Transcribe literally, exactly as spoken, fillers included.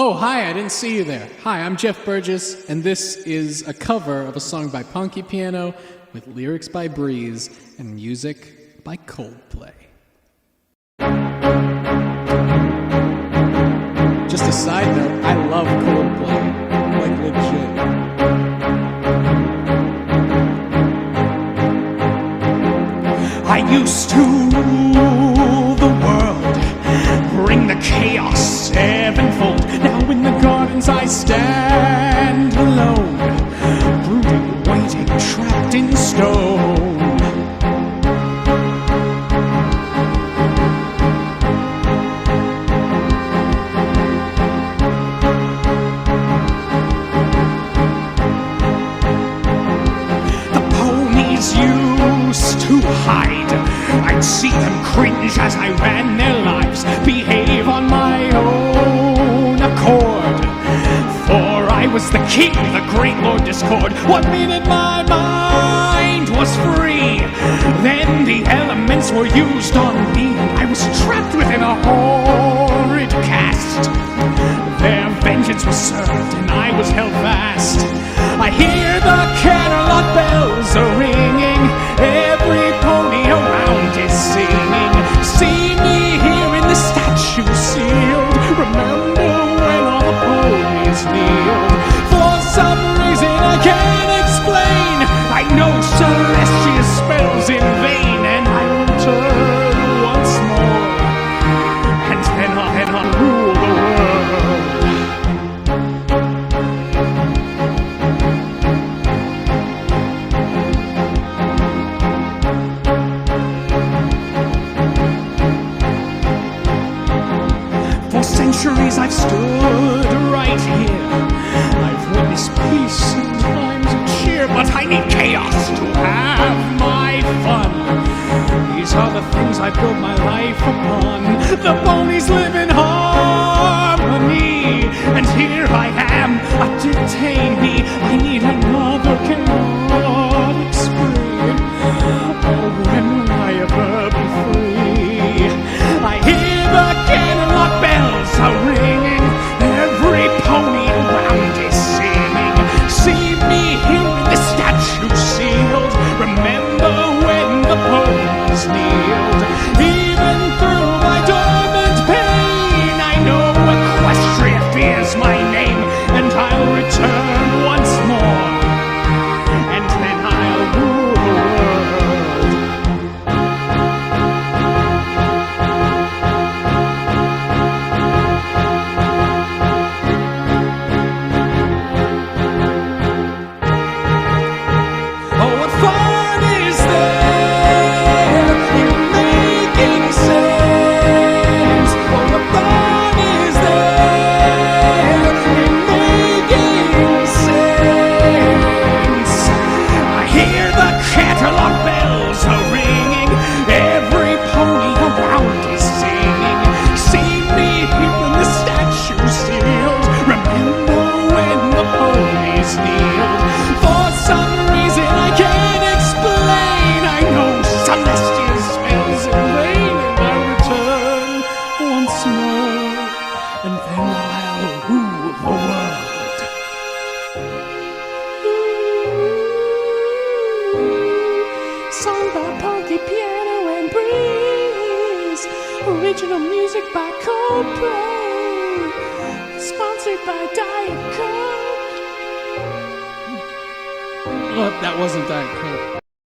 Oh, hi, I didn't see you there. Hi, I'm Jeff Burgess, and this is a cover of a song by Punky Piano with lyrics by Breeze and music by Coldplay. Just a side note, I love Coldplay. Like, legit. I used to rule the world, bring the chaos sevenfold. Now in the gardens I stand alone, brooding, waiting, trapped in stone. The ponies used to hide. I'd see them cringe as I ran their lives, behave on my own accord. For I was the king, the great Lord Discord. One minute my mind was free, then the elements were used on me, and I was trapped within a horrid cast. Their vengeance was served, and I was held fast. I hear the Camelot bells a-ringing, every pony around is singing. See me here in the statue sealed, remember when all the ponies kneeled. For some reason I can't explain, I know celestial spells in vain, and I return once more, and then I'll, then I'll rule the world. For centuries I've stood right here, I've witnessed peace and times of cheer, but I need chaos to have my fun. These are the things I build my life upon. The ponies live in harmony, and here I am, a detainee. I need another cannot explain. Oh, when will I ever be free? I hear the Camelot bells are ringing, every pony around is singing. See me here in the statue sealed, remember when the ponies kneeled. Even through my dormant pain, I know Equestria fears my name, and I'll return once more, and then I'll rule the world. Oh, what fun is there in making sense? Oh, what fun is there in making sense? I hear the Camelot bells are ringing, every pony around is singing. See me here in the statue sealed, remember when the ponies kneeled. For some reason I can't explain, I know celestial spells in vain, and I return once more, and then I'll rule the world. Song by Punky Piano and Breeze, original music by Coldplay, sponsored by Diet Coke. Oh, that wasn't Diet Coke.